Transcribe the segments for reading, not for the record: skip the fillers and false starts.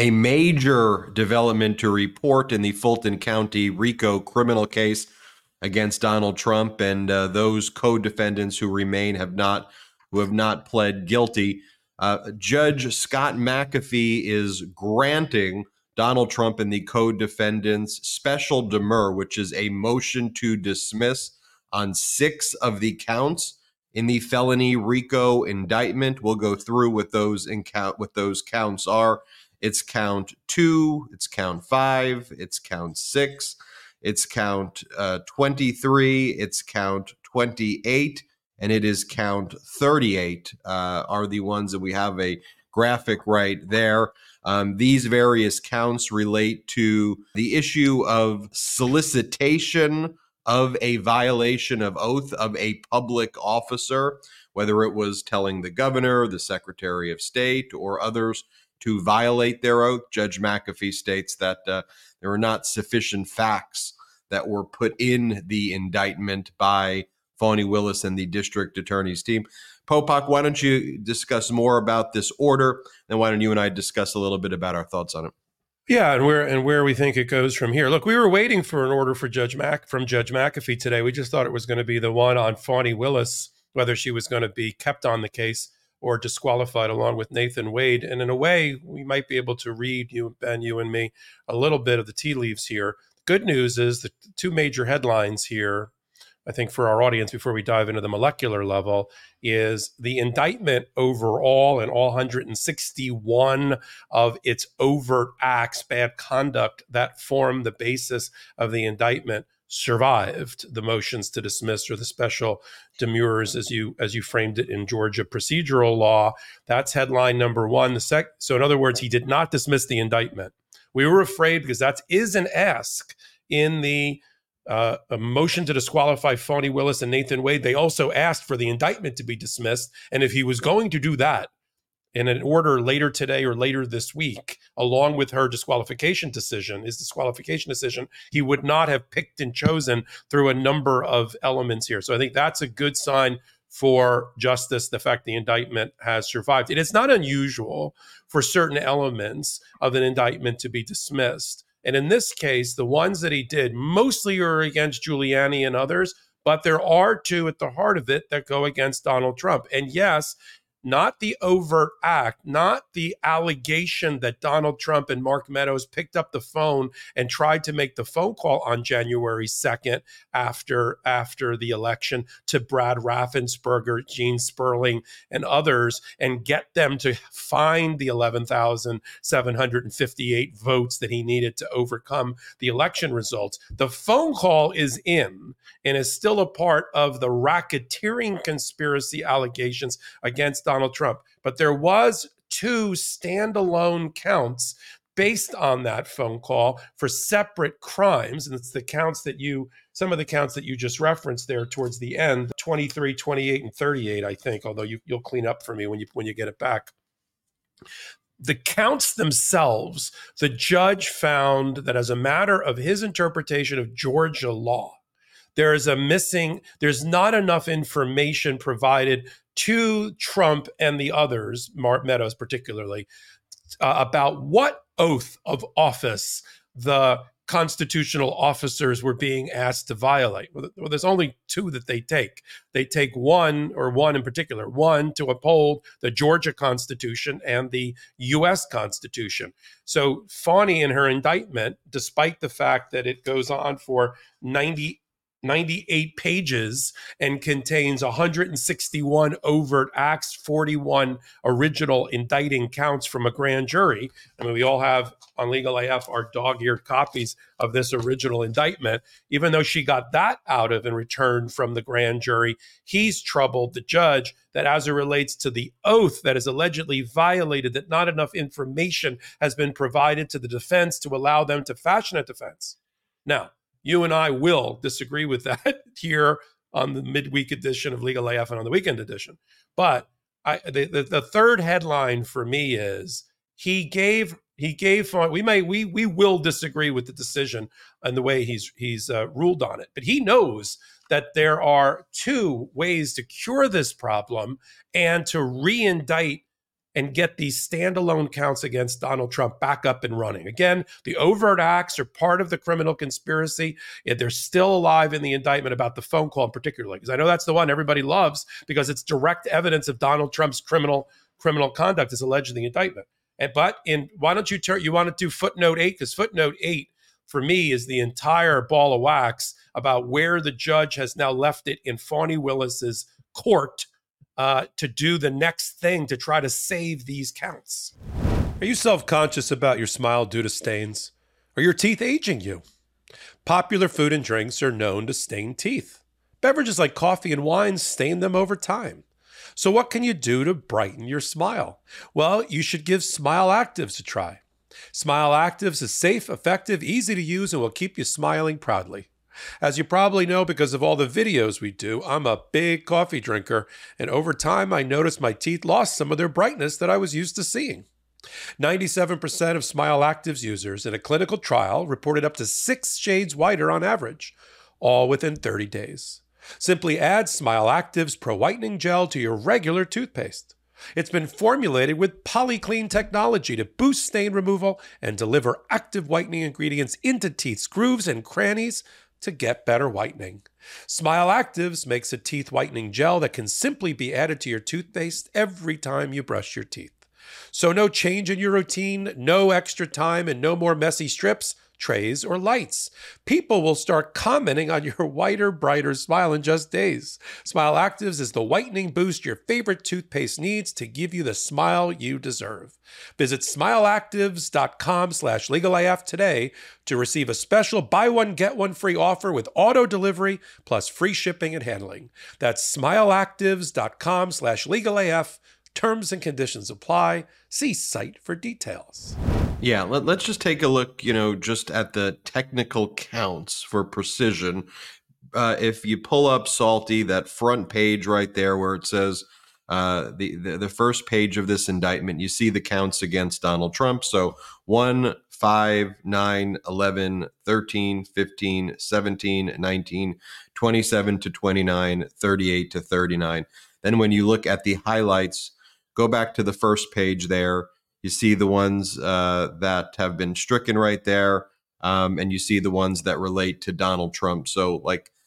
a major development to report in the Fulton County RICO criminal case against Donald Trump, and those co-defendants who remain who have not pled guilty. Judge Scott McAfee is granting Donald Trump and the co-defendants special demur, which is a motion to dismiss on 6 of the counts in the felony RICO indictment. We'll go through what those counts are. It's count 2, it's count 5, it's count 6, it's count 23, it's count 28, and it is count 38 are the ones that we have a graphic right there. These various counts relate to the issue of solicitation of a violation of oath of a public officer, whether it was telling the governor, the Secretary of State, or others to violate their oath. Judge McAfee states that there are not sufficient facts that were put in the indictment by Fani Willis and the district attorney's team. Popok, why don't you discuss more about this order, and why don't you and I discuss a little bit about our thoughts on it? Yeah, and where we think it goes from here. Look, we were waiting for an order from Judge McAfee today. We just thought it was going to be the one on Fani Willis, whether she was going to be kept on the case or disqualified along with Nathan Wade. And in a way, we might be able to read, you, Ben, you and me, a little bit of the tea leaves here. Good news is the two major headlines here, I think for our audience, before we dive into the molecular level, is the indictment overall and all 161 of its overt acts, bad conduct that form the basis of the indictment survived the motions to dismiss or the special demurs, as you framed it in Georgia procedural law. That's headline number one. So in other words, he did not dismiss the indictment. We were afraid because that is an ask in the a motion to disqualify Fani Willis and Nathan Wade. They also asked for the indictment to be dismissed. And if he was going to do that in an order later today or later this week, along with his disqualification decision, he would not have picked and chosen through a number of elements here. So I think that's a good sign for justice, the fact the indictment has survived. It is not unusual for certain elements of an indictment to be dismissed. And in this case, the ones that he did mostly are against Giuliani and others, but there are two at the heart of it that go against Donald Trump. And yes, not the overt act, not the allegation that Donald Trump and Mark Meadows picked up the phone and tried to make the phone call on January 2nd after the election to Brad Raffensperger, Gene Sperling, and others, and get them to find the 11,758 votes that he needed to overcome the election results. The phone call is in and is still a part of the racketeering conspiracy allegations against Donald Trump. But there was two standalone counts based on that phone call for separate crimes. And it's some of the counts that you just referenced there towards the end, 23, 28, and 38, I think, although you'll clean up for me when you get it back. The counts themselves, the judge found that as a matter of his interpretation of Georgia law, there's not enough information provided to Trump and the others, Mark Meadows particularly, about what oath of office the constitutional officers were being asked to violate. Well, there's only two that they take. They take one in particular, one to uphold the Georgia Constitution and the U.S. Constitution. So Fani in her indictment, despite the fact that it goes on for 98 pages and contains 161 overt acts, 41 original indicting counts from a grand jury. I mean, we all have on Legal AF our dog-eared copies of this original indictment. Even though she got that out of in return from the grand jury, he's troubled the judge that as it relates to the oath that is allegedly violated, that not enough information has been provided to the defense to allow them to fashion a defense. Now, you and I will disagree with that here on the midweek edition of Legal AF and on the weekend edition. But the third headline for me is we will disagree with the decision and the way he's ruled on it. But he knows that there are two ways to cure this problem and to re-indict and get these standalone counts against Donald Trump back up and running. Again, the overt acts are part of the criminal conspiracy. They're still alive in the indictment about the phone call in particular, because I know that's the one everybody loves because it's direct evidence of Donald Trump's criminal conduct as alleged in the indictment. But why don't you want to do footnote 8? Because footnote 8 for me is the entire ball of wax about where the judge has now left it in Fani Willis's court to do the next thing to try to save these counts. Are you self-conscious about your smile due to stains? Are your teeth aging you? Popular food and drinks are known to stain teeth. Beverages like coffee and wine stain them over time. So what can you do to brighten your smile? Well, you should give Smile Actives a try. Smile Actives is safe, effective, easy to use, and will keep you smiling proudly. As you probably know because of all the videos we do, I'm a big coffee drinker, and over time I noticed my teeth lost some of their brightness that I was used to seeing. 97% of Smile Actives users in a clinical trial reported up to 6 shades whiter on average, all within 30 days. Simply add Smile Actives Pro Whitening Gel to your regular toothpaste. It's been formulated with PolyClean technology to boost stain removal and deliver active whitening ingredients into teeth's grooves and crannies to get better whitening. Smile Actives makes a teeth whitening gel that can simply be added to your toothpaste every time you brush your teeth. So no change in your routine, no extra time, and no more messy strips, trays, or lights. People will start commenting on your whiter, brighter smile in just days. Smile Actives is the whitening boost your favorite toothpaste needs to give you the smile you deserve. Visit smileactives.com/legalaf today to receive a special buy one, get one free offer with auto delivery plus free shipping and handling. That's smileactives.com/legalaf. Terms and conditions apply. See site for details. Yeah, let's just take a look, just at the technical counts for precision. If you pull up Salty, that front page right there where it says the first page of this indictment, you see the counts against Donald Trump. So 1, 5, 9, 11, 13, 15, 17, 19, 27 to 29, 38 to 39. Then when you look at the highlights, go back to the first page there. You see the ones that have been stricken right there, and you see the ones that relate to Donald Trump. So,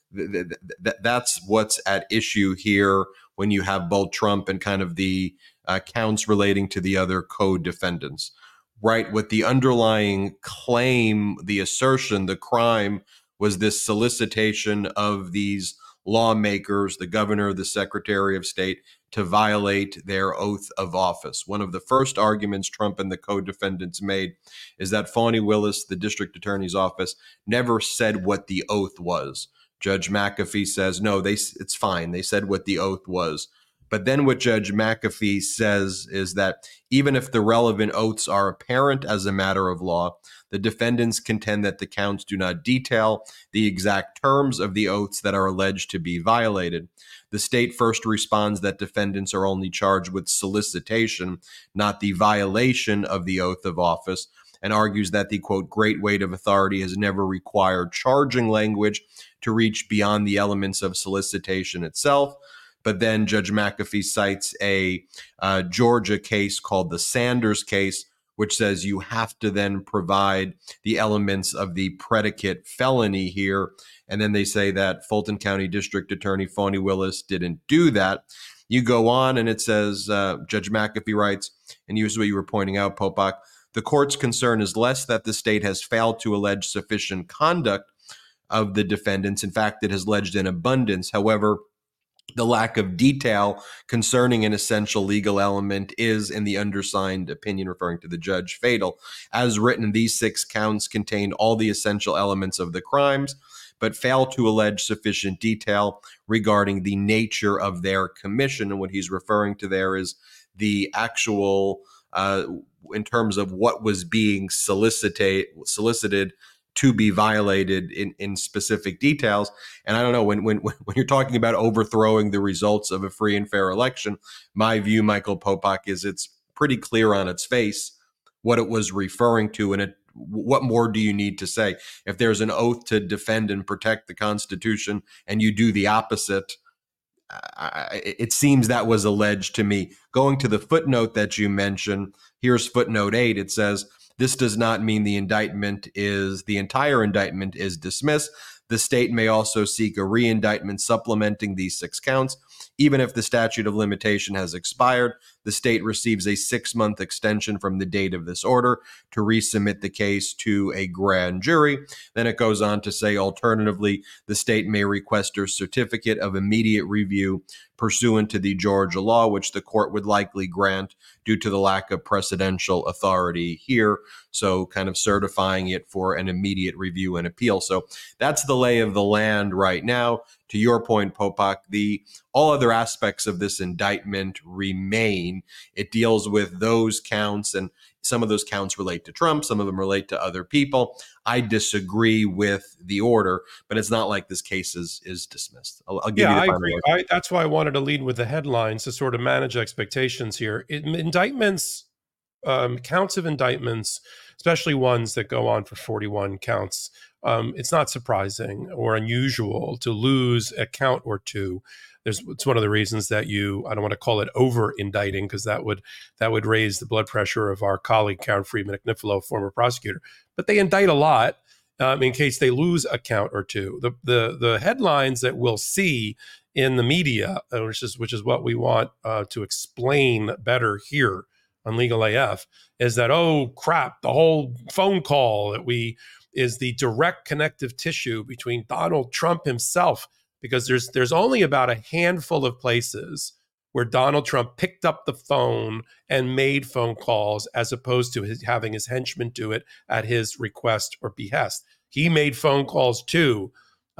that's what's at issue here when you have both Trump and kind of the counts relating to the other co-defendants. Right, with the underlying claim, the assertion, the crime was this solicitation of these lawmakers, the governor, the secretary of state, to violate their oath of office. One of the first arguments Trump and the co-defendants made is that Fani Willis, the district attorney's office, never said what the oath was. Judge McAfee says, no, it's fine. They said what the oath was. But then what Judge McAfee says is that even if the relevant oaths are apparent as a matter of law, the defendants contend that the counts do not detail the exact terms of the oaths that are alleged to be violated. The state first responds that defendants are only charged with solicitation, not the violation of the oath of office, and argues that the, quote, great weight of authority has never required charging language to reach beyond the elements of solicitation itself. But then Judge McAfee cites a Georgia case called the Sanders case, which says you have to then provide the elements of the predicate felony here. And then they say that Fulton County District Attorney Fani Willis didn't do that. You go on and it says, Judge McAfee writes, and here's what you were pointing out, Popok, the court's concern is less that the state has failed to allege sufficient conduct of the defendants. In fact, it has alleged in abundance. However, the lack of detail concerning an essential legal element is, in the undersigned opinion, referring to the judge, fatal. As written, these 6 counts contain all the essential elements of the crimes, but fail to allege sufficient detail regarding the nature of their commission. And what he's referring to there is the actual, in terms of what was being solicited to be violated in specific details. And I don't know, when you're talking about overthrowing the results of a free and fair election, my view, Michael Popok, is it's pretty clear on its face what it was referring to, and what more do you need to say? If there's an oath to defend and protect the Constitution and you do the opposite, it seems that was alleged to me. Going to the footnote that you mentioned, here's footnote 8. It says, this does not mean the entire indictment is dismissed. The state may also seek a re-indictment supplementing these 6 counts. Even if the statute of limitation has expired, the state receives a 6-month extension from the date of this order to resubmit the case to a grand jury. Then it goes on to say, alternatively, the state may request a certificate of immediate review pursuant to the Georgia law, which the court would likely grant due to the lack of precedential authority here. So kind of certifying it for an immediate review and appeal. So that's the lay of the land right now. To your point, Popok, all other aspects of this indictment remain. It deals with those counts, and some of those counts relate to Trump, some of them relate to other people. I disagree with the order, but it's not like this case is dismissed. I'll give you the final word. That's why I wanted to lead with the headlines to sort of manage expectations here. Indictments, counts of indictments, especially ones that go on for 41 counts, it's not surprising or unusual to lose a count or two. It's one of the reasons that I don't want to call it over indicting, because that would raise the blood pressure of our colleague Karen Friedman Agnifilo, former prosecutor. But they indict a lot in case they lose a count or two. The headlines that we'll see in the media, which is what we want to explain better here on Legal AF, is that, oh crap, the whole phone call is the direct connective tissue between Donald Trump himself, because there's only about a handful of places where Donald Trump picked up the phone and made phone calls, as opposed to having his henchmen do it at his request or behest. He made phone calls to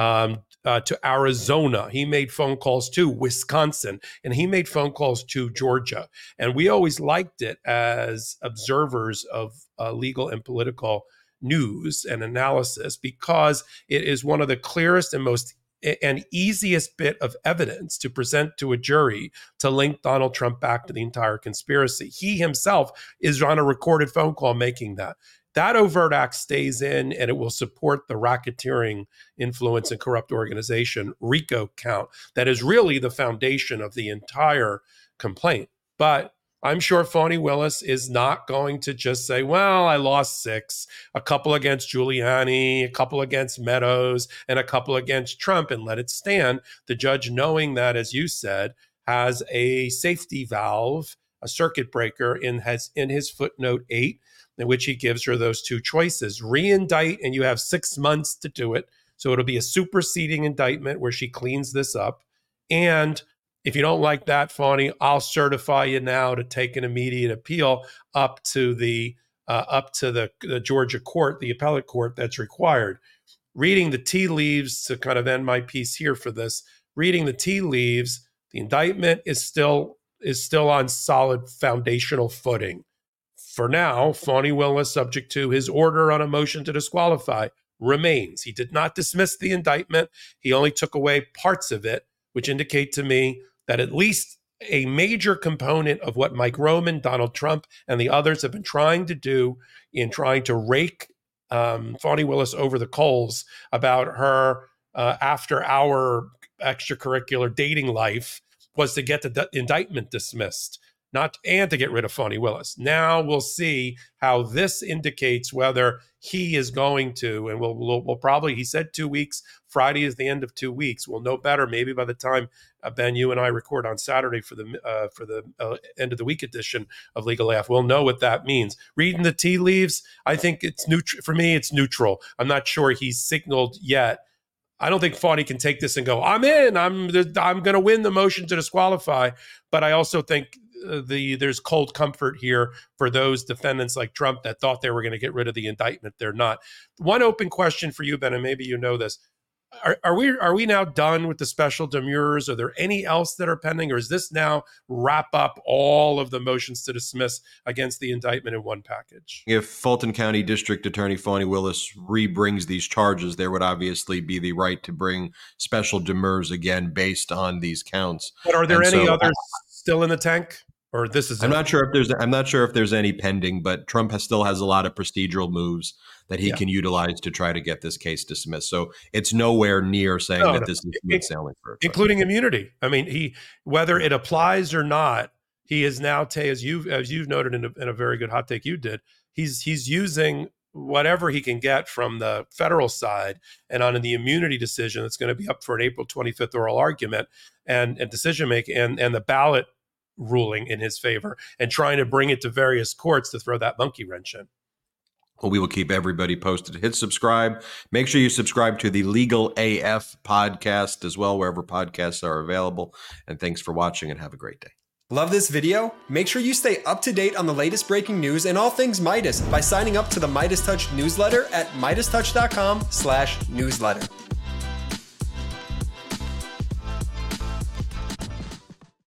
Arizona. He made phone calls to Wisconsin, and he made phone calls to Georgia. And we always liked it as observers of legal and political news and analysis, because it is one of the clearest and easiest bit of evidence to present to a jury to link Donald Trump back to the entire conspiracy. He himself is on a recorded phone call making that. That overt act stays in, and it will support the racketeering, influence, and corrupt organization RICO count that is really the foundation of the entire complaint. But I'm sure Fani Willis is not going to just say, well, I lost 6, a couple against Giuliani, a couple against Meadows, and a couple against Trump, and let it stand. The judge, knowing that, as you said, has a safety valve, a circuit breaker in his footnote 8, in which he gives her those 2 choices. Re-indict, and you have 6 months to do it. So it'll be a superseding indictment where she cleans this up. And if you don't like that, Fani, I'll certify you now to take an immediate appeal up to the Georgia court, the appellate court that's required. Reading the tea leaves, to kind of end my piece here for this, reading the tea leaves, the indictment is still on solid foundational footing. For now, Fani Willis, subject to his order on a motion to disqualify, remains. He did not dismiss the indictment. He only took away parts of it, which indicate to me that at least a major component of what Mike Roman, Donald Trump, and the others have been trying to do in trying to rake Fani Willis over the coals about her after-hour extracurricular dating life was to get the indictment dismissed, and to get rid of Fani Willis. Now we'll see how this indicates whether he is going to, and we'll probably, he said 2 weeks, Friday is the end of 2 weeks. We'll know better maybe by the time, Ben, you and I record on Saturday for the end of the week edition of Legal AF. We'll know what that means. Reading the tea leaves, I think it's neutral. For me, it's neutral. I'm not sure he's signaled yet. I don't think Fani can take this and go, I'm in, I'm going to win the motion to disqualify. But I also think there's cold comfort here for those defendants like Trump that thought they were going to get rid of the indictment. They're not. One open question for you, Ben, and maybe you know this. Are we now done with the special demurrers? Are there any else that are pending, or is this now wrap up all of the motions to dismiss against the indictment in one package? If Fulton County District Attorney Fani Willis re-brings these charges, there would obviously be the right to bring special demurrers again based on these counts. But are there any others still in the tank? Or this is I'm not sure if there's any pending, but Trump still has a lot of procedural moves that he can utilize to try to get this case dismissed. So it's nowhere near saying that this is smooth sailing for Trump. Including immunity. I mean, whether it applies or not, he is now, as you've noted in a very good hot take you did, he's using whatever he can get from the federal side and on the immunity decision that's going to be up for an April 25th oral argument and decision making and the ballot ruling in his favor, and trying to bring it to various courts to throw that monkey wrench in. Well, we will keep everybody posted. Hit subscribe. Make sure you subscribe to the Legal AF podcast as well, wherever podcasts are available. And thanks for watching, and have a great day. Love this video? Make sure you stay up to date on the latest breaking news and all things Midas by signing up to the Midas Touch newsletter at MidasTouch.com/newsletter.